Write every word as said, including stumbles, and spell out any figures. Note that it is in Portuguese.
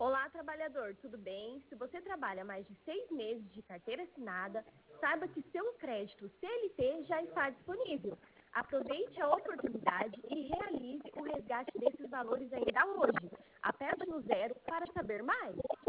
Olá, trabalhador, tudo bem? Se você trabalha mais de seis meses de carteira assinada, saiba que seu crédito C L T já está disponível. Aproveite a oportunidade e realize o resgate desses valores ainda hoje. Aperte no zero para saber mais.